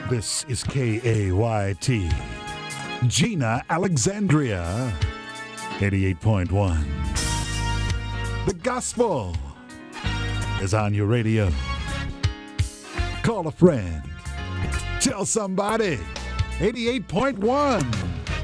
This is KAYT. Gina Alexandria, 88.1. The gospel is on your radio. Call a friend. Tell somebody. 88.1.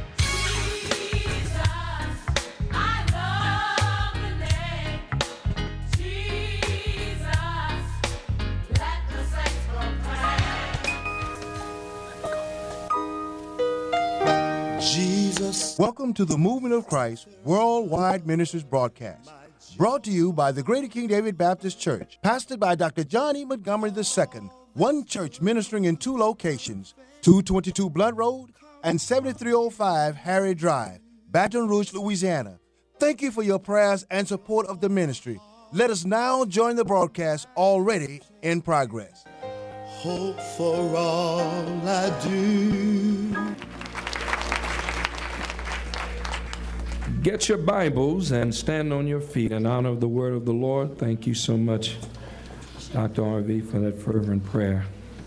Welcome to the Movement of Christ Worldwide Ministries broadcast, brought to you by the Greater King David Baptist Church, pastored by Dr. John E. Montgomery II, one church ministering in two locations, 222 Blunt Road and 7305 Harry Drive, Baton Rouge, Louisiana. Thank you for your prayers and support of the ministry. Let us now join the broadcast already in progress. Hope for all I do. Get your Bibles and stand on your feet in honor of the word of the Lord. Thank you so much, Dr. RV, for that fervent prayer.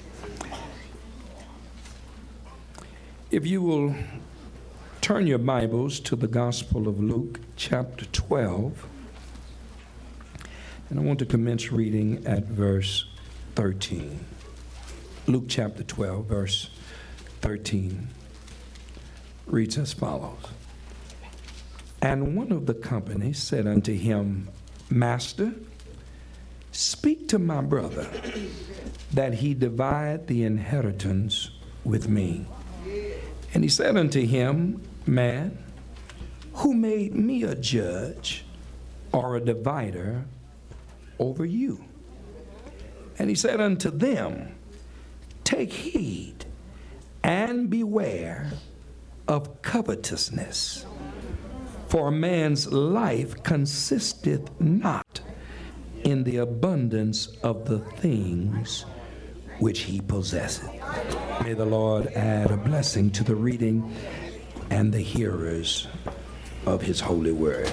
If you will turn your Bibles to the Gospel of Luke, chapter 12, and I want to commence reading at verse 13. Luke chapter 12, verse 13 reads as follows. And one of the company said unto him, Master, speak to my brother, that he divide the inheritance with me. And he said unto him, Man, who made me a judge or a divider over you? And he said unto them, Take heed and beware of covetousness. For a man's life consisteth not in the abundance of the things which he possesseth. May the Lord add a blessing to the reading and the hearers of his holy word.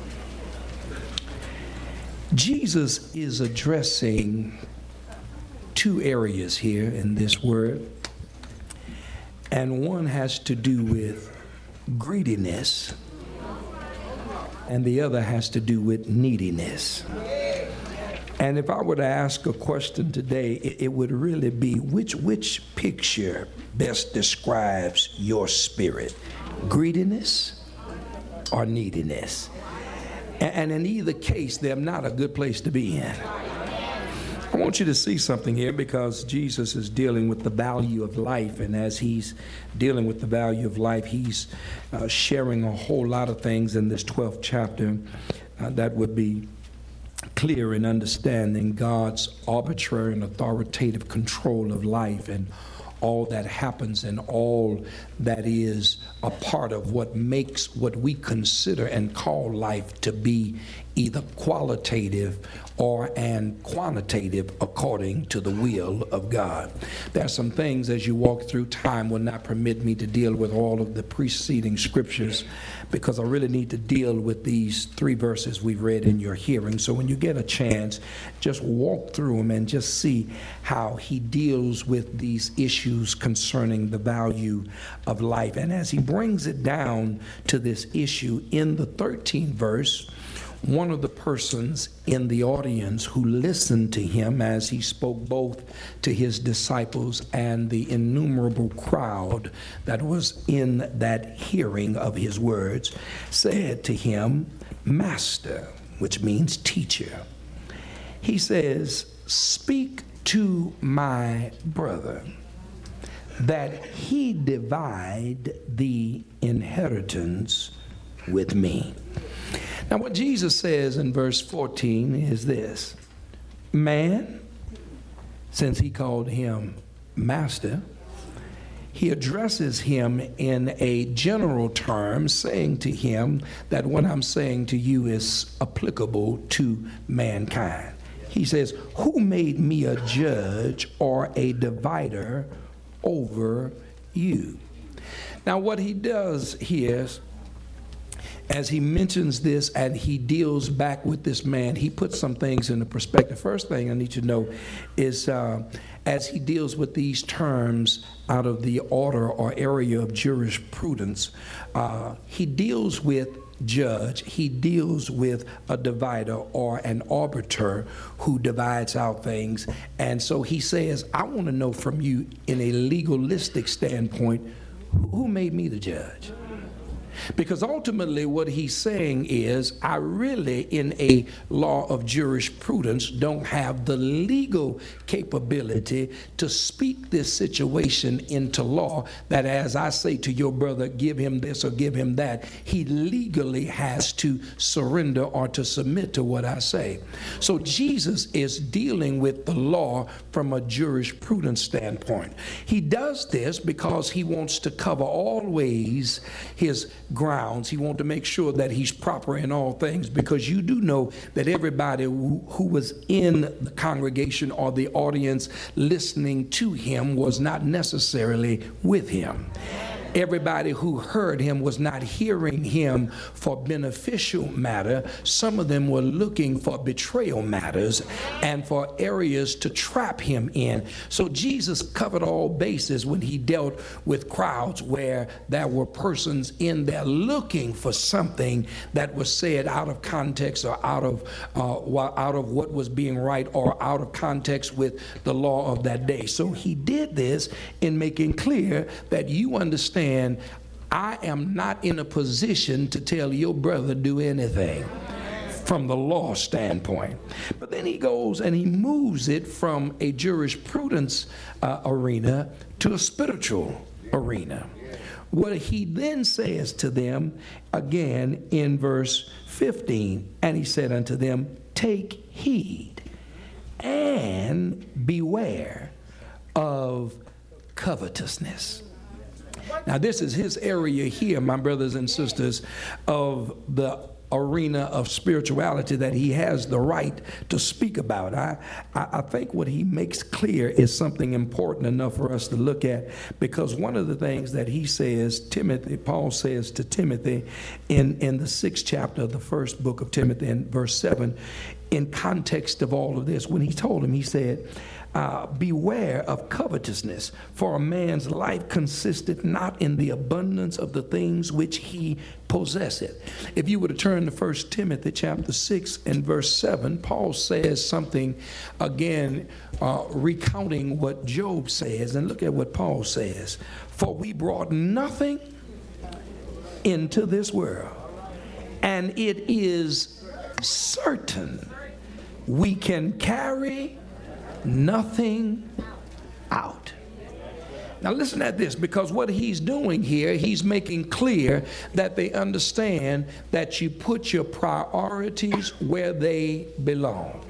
Jesus is addressing two areas here in this word, and one has to do with greediness, and the other has to do with neediness. And if I were to ask a question today, it would really be, which picture best describes your spirit? Greediness or neediness? And in either case, they're not a good place to be in. I want you to see something here, because Jesus is dealing with the value of life, and as he's dealing with the value of life, he's sharing a whole lot of things in this 12th chapter that would be clear in understanding God's arbitrary and authoritative control of life and all that happens and all that is a part of what makes what we consider and call life to be either qualitative or and quantitative according to the will of God. There are some things as you walk through, time will not permit me to deal with all of the preceding scriptures, because I really need to deal with these three verses we've read in your hearing. So when you get a chance, just walk through them and just see how he deals with these issues concerning the value of life. And as he brings it down to this issue in the 13th verse, one of the persons in the audience who listened to him as he spoke both to his disciples and the innumerable crowd that was in that hearing of his words said to him, Master, which means teacher. He says, Speak to my brother, that he divide the inheritance with me. Now, what Jesus says in verse 14 is this: Man, since he called him master, he addresses him in a general term, saying to him that what I'm saying to you is applicable to mankind. He says, Who made me a judge or a divider over you? Now, what he does here as he mentions this and he deals back with this man, he puts some things into perspective. First thing I need to know is as he deals with these terms out of the order or area of jurisprudence, he deals with judge, he deals with a divider or an arbiter who divides out things. And so he says, I want to know from you in a legalistic standpoint, who made me the judge? Because ultimately what he's saying is, I really, in a law of jurisprudence, don't have the legal capability to speak this situation into law, that as I say to your brother, give him this or give him that, he legally has to surrender or to submit to what I say. So Jesus is dealing with the law from a jurisprudence standpoint. He does this because he wants to cover always his grounds. He wants to make sure that he's proper in all things, because you do know that everybody who was in the congregation or the audience listening to him was not necessarily with him. Everybody who heard him was not hearing him for beneficial matter. Some of them were looking for betrayal matters and for areas to trap him in. So Jesus covered all bases when he dealt with crowds where there were persons in there looking for something that was said out of context or out of what was being right or out of context with the law of that day. So he did this in making clear that you understand, I am not in a position to tell your brother do anything from the law standpoint. But then he goes and he moves it from a jurisprudence arena to a spiritual arena. What he then says to them again in verse 15, and he said unto them, take heed and beware of covetousness. Now, this is his area here, my brothers and sisters, of the arena of spirituality that he has the right to speak about. I think what he makes clear is something important enough for us to look at, because one of the things that he says, Paul says to Timothy in the 6th chapter of the first book of Timothy in verse 7, in context of all of this, when he told him, he said, beware of covetousness, for a man's life consisteth not in the abundance of the things which he possesseth. If you were to turn to 1 Timothy chapter 6 and verse 7, Paul says something again, recounting what Job says, and look at what Paul says. For we brought nothing into this world, and it is certain we can carry nothing out. Now listen at this, because what he's doing here, he's making clear that they understand that you put your priorities where they belong.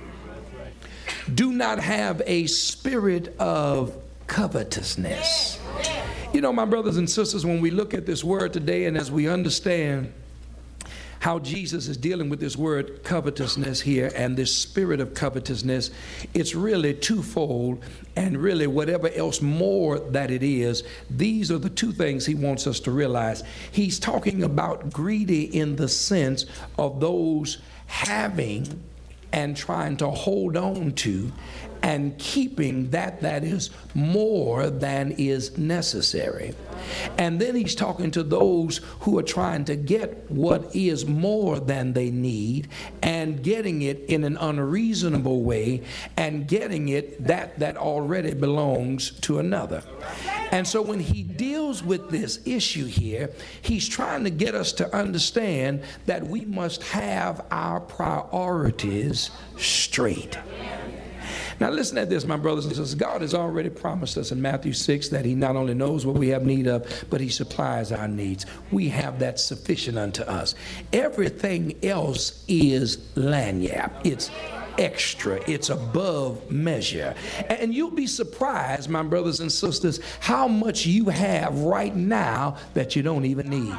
Do not have a spirit of covetousness. You know, my brothers and sisters, when we look at this word today, and as we understand how Jesus is dealing with this word covetousness here and this spirit of covetousness, it's really twofold, and really whatever else more that it is, these are the two things he wants us to realize. He's talking about greedy in the sense of those having and trying to hold on to and keeping that is more than is necessary. And then he's talking to those who are trying to get what is more than they need and getting it in an unreasonable way and getting it that already belongs to another. And so when he deals with this issue here, he's trying to get us to understand that we must have our priorities straight. Now listen at this, my brothers and sisters. God has already promised us in Matthew 6 that he not only knows what we have need of, but he supplies our needs. We have that sufficient unto us. Everything else is lagniappe. It's extra. It's above measure. And you'll be surprised, my brothers and sisters, how much you have right now that you don't even need.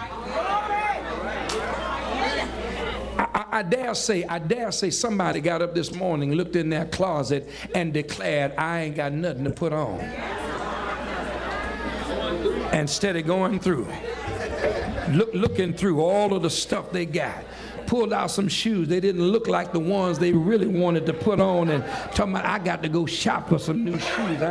I dare say somebody got up this morning, looked in their closet, and declared, I ain't got nothing to put on. Instead of going through. looking through all of the stuff they got. Pulled out some shoes. They didn't look like the ones they really wanted to put on, and talking about, I got to go shop for some new shoes.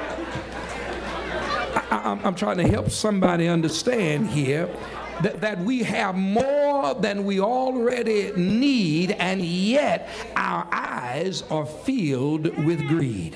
I'm trying to help somebody understand here that we have more than we already need, and yet our eyes are filled with greed.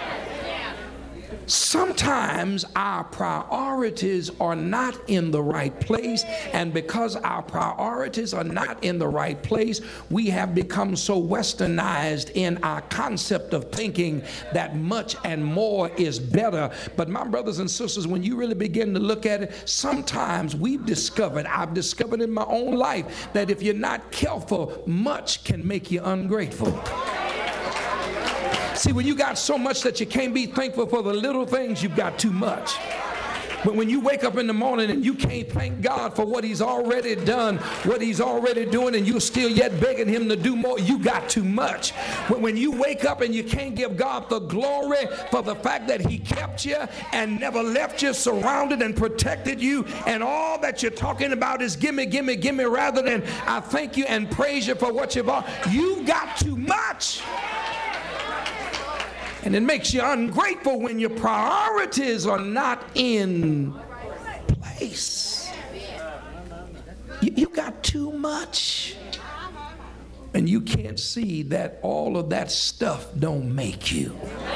Sometimes our priorities are not in the right place, and because our priorities are not in the right place, we have become so westernized in our concept of thinking that much and more is better. But my brothers and sisters, when you really begin to look at it, sometimes I've discovered in my own life that if you're not careful, much can make you ungrateful. See, when you got so much that you can't be thankful for the little things, you've got too much. But when you wake up in the morning and you can't thank God for what he's already done, what he's already doing, and you're still yet begging him to do more, you got too much. When you wake up and you can't give God the glory for the fact that he kept you and never left you, surrounded and protected you, and all that you're talking about is gimme, gimme, gimme, rather than I thank you and praise you for what you've done, you've got too much. And it makes you ungrateful when your priorities are not in place. You got too much. And you can't see that all of that stuff don't make you.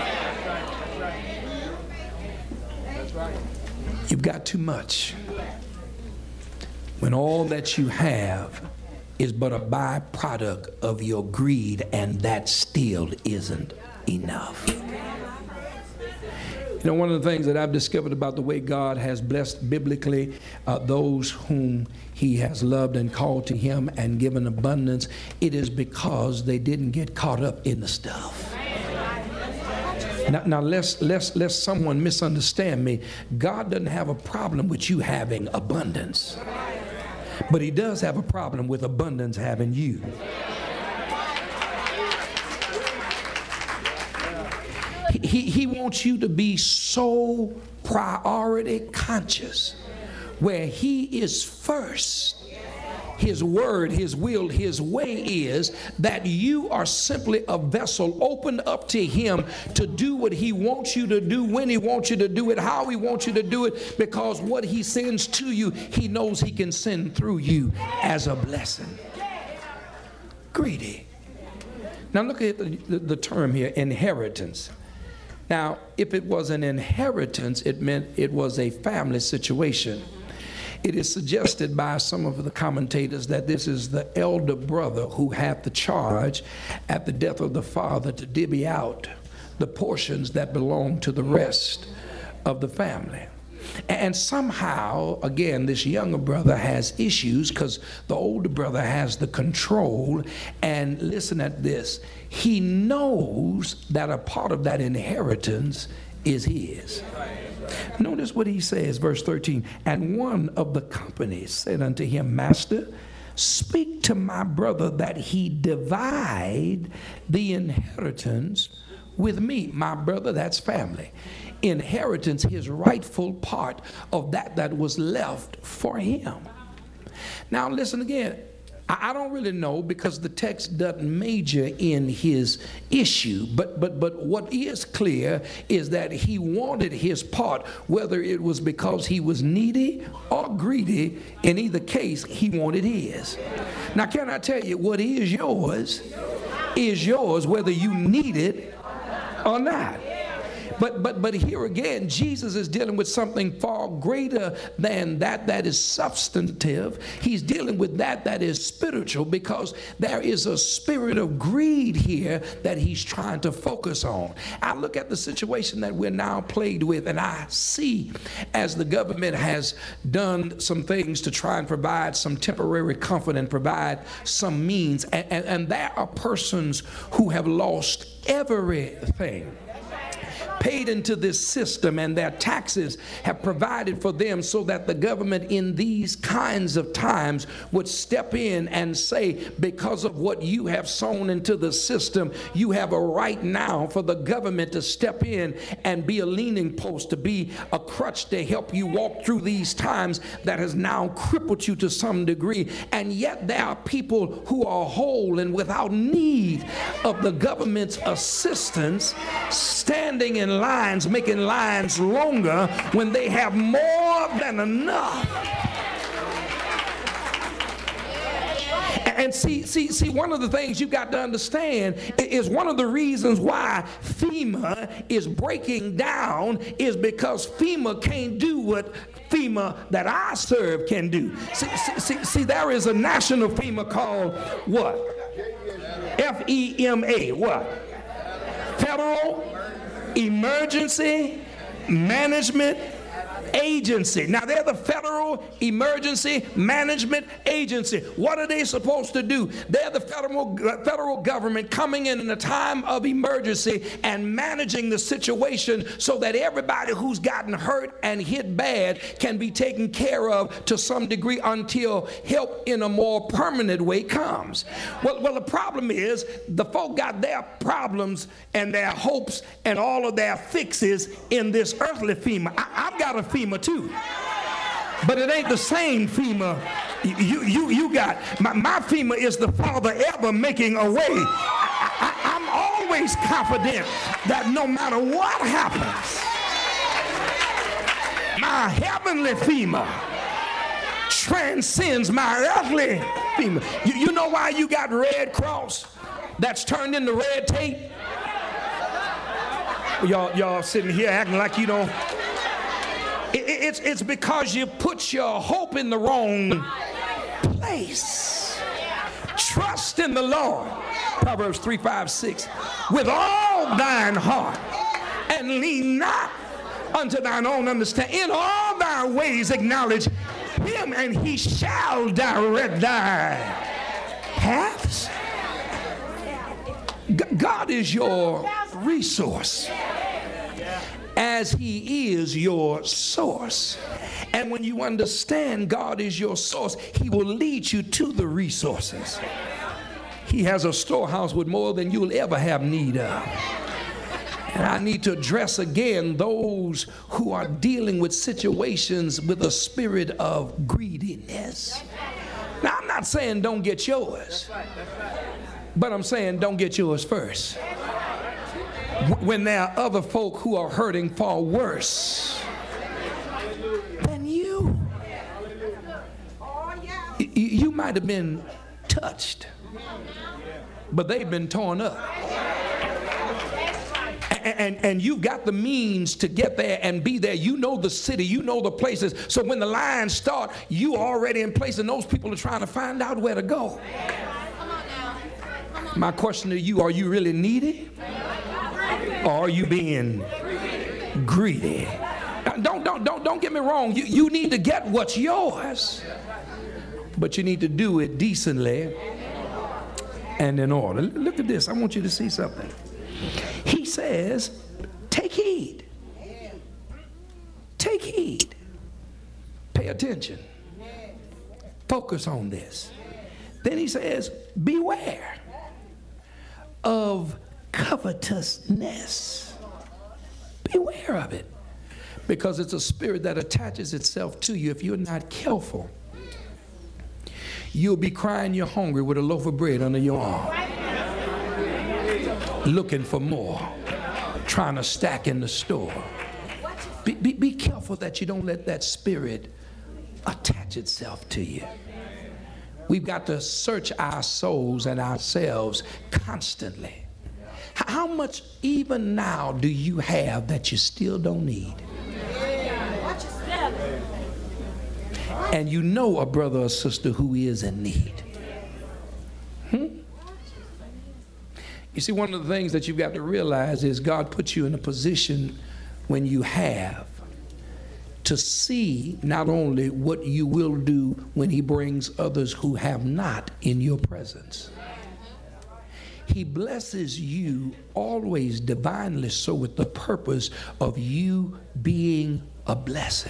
You've got too much. When all that you have is but a byproduct of your greed, and that still isn't enough. You know, one of the things that I've discovered about the way God has blessed biblically those whom he has loved and called to him and given abundance, it is because they didn't get caught up in the stuff. Now lest someone misunderstand me, God doesn't have a problem with you having abundance, but he does have a problem with abundance having you. He wants you to be so priority conscious, where he is first. His word, his will, his way is that you are simply a vessel opened up to him to do what he wants you to do, when he wants you to do it, how he wants you to do it, because what he sends to you, he knows he can send through you as a blessing. Greedy. Now look at the term here, inheritance. Now, if it was an inheritance, it meant it was a family situation. It is suggested by some of the commentators that this is the elder brother who had the charge at the death of the father to divvy out the portions that belonged to the rest of the family. And somehow, again, this younger brother has issues because the older brother has the control. And listen at this. He knows that a part of that inheritance is his. Notice what he says, verse 13. And one of the company said unto him, Master, speak to my brother that he divide the inheritance with me. My brother, that's family. Inheritance, his rightful part of that was left for him. Now listen again. I don't really know because the text doesn't major in his issue, but what is clear is that he wanted his part, whether it was because he was needy or greedy. In either case, he wanted his. Now can I tell you, what is yours whether you need it or not. But here again, Jesus is dealing with something far greater than that is substantive. He's dealing with that is spiritual, because there is a spirit of greed here that he's trying to focus on. I look at the situation that we're now plagued with, and I see as the government has done some things to try and provide some temporary comfort and provide some means, and there are persons who have lost everything. paid into this system, and their taxes have provided for them so that the government in these kinds of times would step in and say, because of what you have sown into the system, you have a right now for the government to step in and be a leaning post, to be a crutch to help you walk through these times that has now crippled you to some degree. And yet there are people who are whole and without need of the government's assistance, standing in lines, making lines longer when they have more than enough. And see, one of the things you got to understand is one of the reasons why FEMA is breaking down is because FEMA can't do what FEMA that I serve can do. See, there is a national FEMA called what? FEMA, what? Federal Emergency Management Agency. Now they're the Federal Emergency Management Agency. What are they supposed to do? They're the federal government coming in a time of emergency and managing the situation so that everybody who's gotten hurt and hit bad can be taken care of to some degree until help in a more permanent way comes. Well, the problem is the folk got their problems and their hopes and all of their fixes in this earthly FEMA. I've got a FEMA too, but it ain't the same FEMA you got. My FEMA is the Father ever making a way. I'm always confident that no matter what happens, my heavenly FEMA transcends my earthly FEMA. You know why you got Red Cross that's turned into red tape? Y'all sitting here acting like you don't. It's because you put your hope in the wrong place. Trust in the Lord, Proverbs 3:5-6, with all thine heart, and lean not unto thine own understanding. In all thy ways acknowledge him, and he shall direct thy paths. God is your resource, as he is your source. And when you understand God is your source, he will lead you to the resources. He has a storehouse with more than you'll ever have need of. And I need to address again those who are dealing with situations with a spirit of greediness. Now, I'm not saying don't get yours, but I'm saying don't get yours first. When there are other folk who are hurting far worse than you. You might have been touched, but they've been torn up. And you've got the means to get there and be there. You know the city, you know the places. So when the lines start, you are already in place, and those people are trying to find out where to go. My question to you, are you really needy? Or are you being greedy? Don't get me wrong. You need to get what's yours, but you need to do it decently and in order. Look at this. I want you to see something. He says, take heed. Take heed. Pay attention. Focus on this. Then he says, beware of covetousness. Beware of it, because it's a spirit that attaches itself to you. If you're not careful, you'll be crying you're hungry with a loaf of bread under your arm, looking for more, trying to stack in the store. Be careful that you don't let that spirit attach itself to you. We've got to search our souls and ourselves constantly. How much even now do you have that you still don't need? And you know a brother or sister who is in need. You see, one of the things that you've got to realize is God puts you in a position when you have to see not only what you will do when he brings others who have not in your presence. He blesses you always divinely so with the purpose of you being a blessing.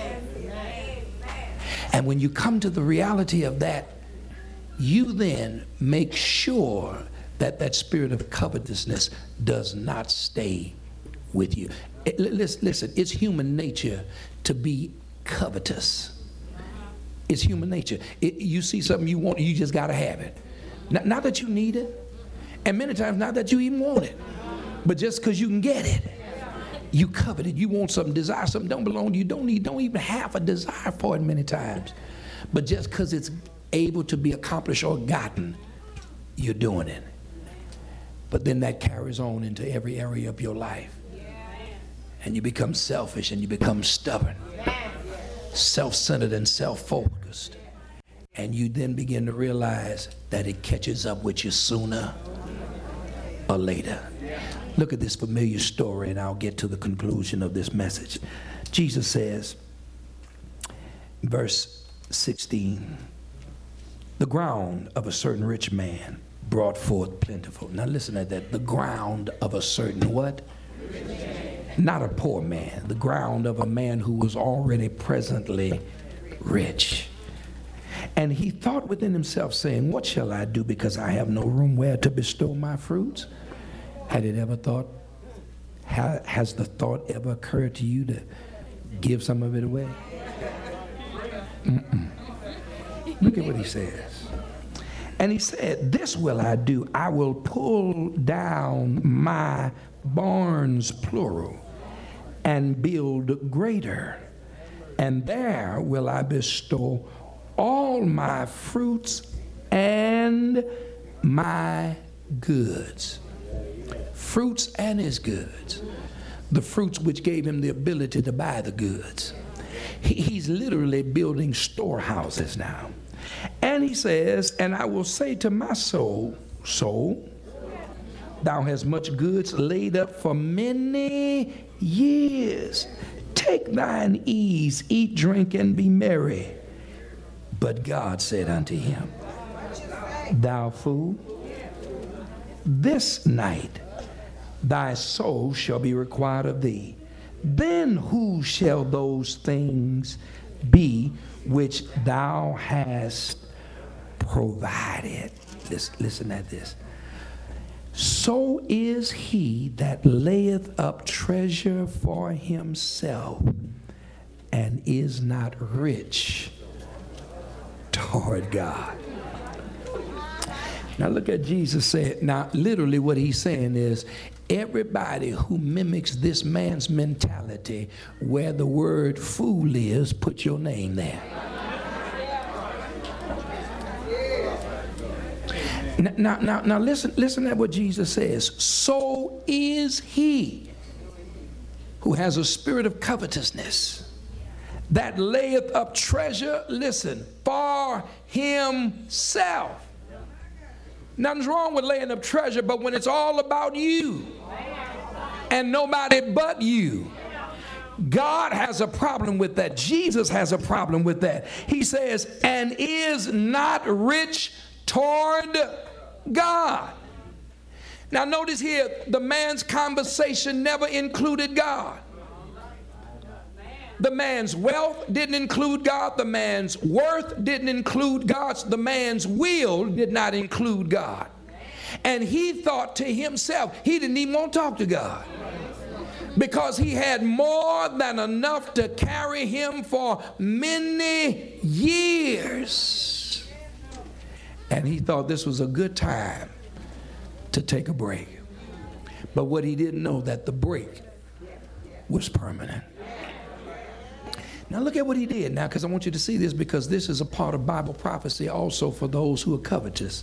And when you come to the reality of that, you then make sure that that spirit of covetousness does not stay with you. Listen, it's human nature to be covetous. It's human nature. You see something you want, you just got to have it. Not that you need it, and many times not that you even want it, but just because you can get it. You covet it. You want something, desire something don't belong to you. Don't even have a desire for it many times. But just because it's able to be accomplished or gotten, you're doing it. But then that carries on into every area of your life. And you become selfish and you become stubborn, self-centered and self-focused. And you then begin to realize that it catches up with you sooner or later. Look at this familiar story and I'll get to the conclusion of this message. Jesus says, verse 16, the ground of a certain rich man brought forth plentiful. Now listen to that. The ground of a certain what? Not a poor man. The ground of a man who was already presently rich. And he thought within himself, saying, what shall I do, because I have no room where to bestow my fruits? Has the thought ever occurred to you to give some of it away? Look at what he says. And he said, this will I do. I will pull down my barns, plural, and build greater. And there will I bestow all my fruits and my goods. Fruits and his goods. The fruits which gave him the ability to buy the goods. He's literally building storehouses now. And he says, and I will say to my soul, soul, thou hast much goods laid up for many years. Take thine ease, eat, drink, and be merry. But God said unto him, thou fool, this night thy soul shall be required of thee. Then who shall those things be which thou hast provided? Listen at this. So is he that layeth up treasure for himself and is not rich toward God. Now look at Jesus said. Now literally what he's saying is, everybody who mimics this man's mentality, where the word fool is, put your name there. Now listen at what Jesus says. So is he who has a spirit of covetousness, that layeth up treasure, listen, for himself. Nothing's wrong with laying up treasure, but when it's all about you and nobody but you, God has a problem with that. Jesus has a problem with that. He says, and is not rich toward God. Now notice here, the man's conversation never included God. The man's wealth didn't include God. The man's worth didn't include God. The man's will did not include God. And he thought to himself, he didn't even want to talk to God, because he had more than enough to carry him for many years. And he thought this was a good time to take a break. But what he didn't know, that the break was permanent. Now look at what he did now, because I want you to see this, because this is a part of Bible prophecy also for those who are covetous.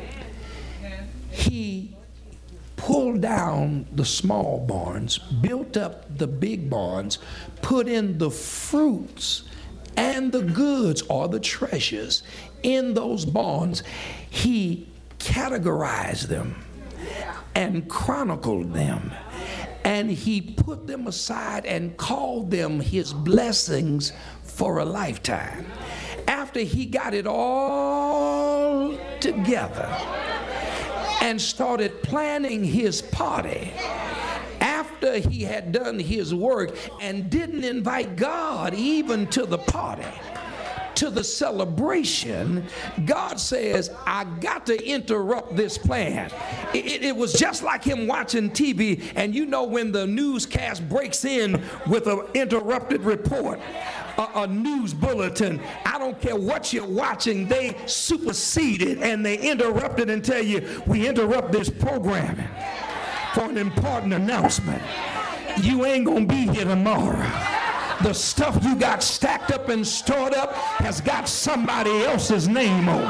He pulled down the small barns, built up the big barns, put in the fruits and the goods or the treasures in those barns. He categorized them and chronicled them. And he put them aside and called them his blessings for a lifetime. After he got it all together, and started planning his party after he had done his work and didn't invite God even to the party, to the celebration, God says, I got to interrupt this plan. It was just like him watching TV, and you know when the newscast breaks in with an interrupted report, a news bulletin, I don't care what you're watching, they supersede it and they interrupt it and tell you, we interrupt this programming for an important announcement. You ain't gonna be here tomorrow. The stuff you got stacked up and stored up has got somebody else's name on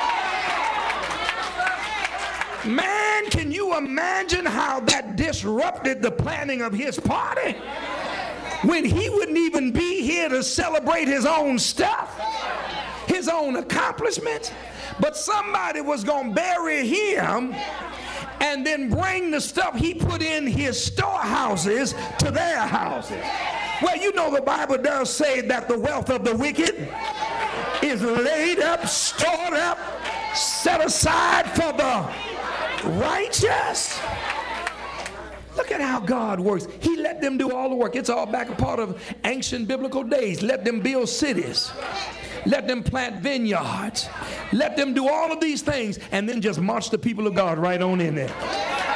it. Man, can you imagine how that disrupted the planning of his party? When he wouldn't even be here to celebrate his own stuff, his own accomplishments, but somebody was going to bury him and then bring the stuff he put in his storehouses to their houses. Well, you know the Bible does say that the wealth of the wicked is laid up, stored up, set aside for the righteous. Look at how God works. He let them do all the work. It's all back a part of ancient biblical days. Let them build cities. Let them plant vineyards. Let them do all of these things and then just march the people of God right on in there.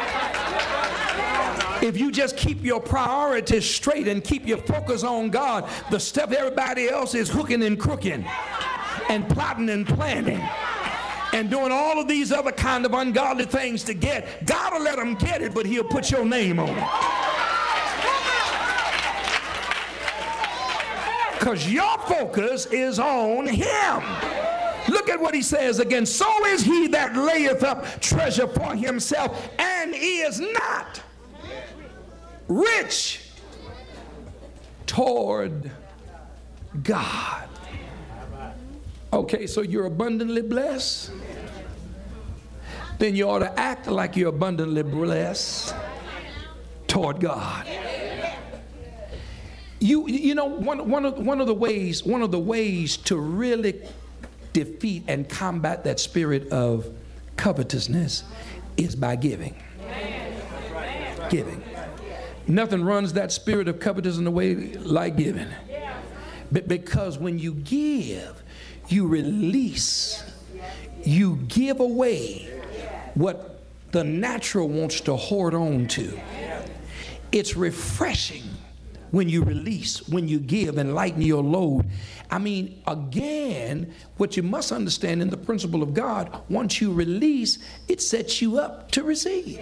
If you just keep your priorities straight and keep your focus on God, the stuff everybody else is hooking and crooking and plotting and planning and doing all of these other kind of ungodly things to get, God will let them get it, but he'll put your name on it. Because your focus is on him. Look at what he says again. So is he that layeth up treasure for himself and is not rich toward God. Okay, so you're abundantly blessed. Then you ought to act like you're abundantly blessed toward God. You know, one of the ways to really defeat and combat that spirit of covetousness is by giving. Giving. Nothing runs that spirit of covetousness away like giving. Because when you give, you release, you give away what the natural wants to hoard on to. It's refreshing when you release, when you give and lighten your load. I mean, again, what you must understand in the principle of God, once you release, it sets you up to receive.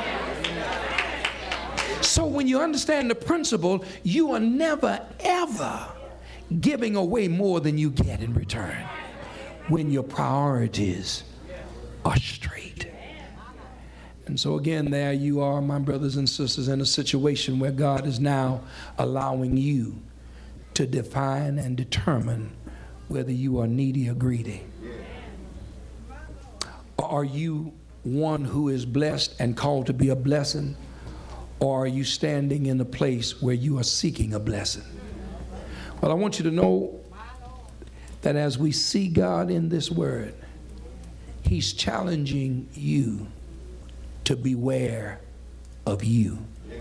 So when you understand the principle, you are never, ever giving away more than you get in return when your priorities are straight. And so again, there you are, my brothers and sisters, in a situation where God is now allowing you to define and determine whether you are needy or greedy. Or are you one who is blessed and called to be a blessing? Or are you standing in a place where you are seeking a blessing? Well, I want you to know that as we see God in this word, he's challenging you to beware of you,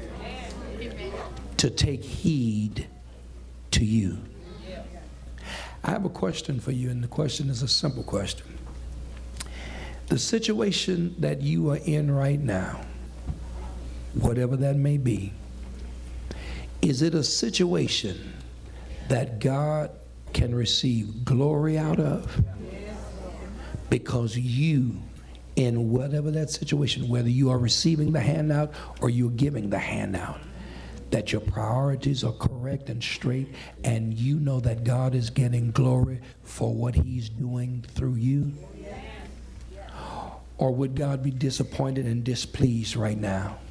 to take heed to you. I have a question for you, and the question is a simple question. The situation that you are in right now, whatever that may be, is it a situation that God can receive glory out of? Because you, in whatever that situation, whether you are receiving the handout or you're giving the handout, that your priorities are correct and straight, and you know that God is getting glory for what he's doing through you? Or would God be disappointed and displeased right now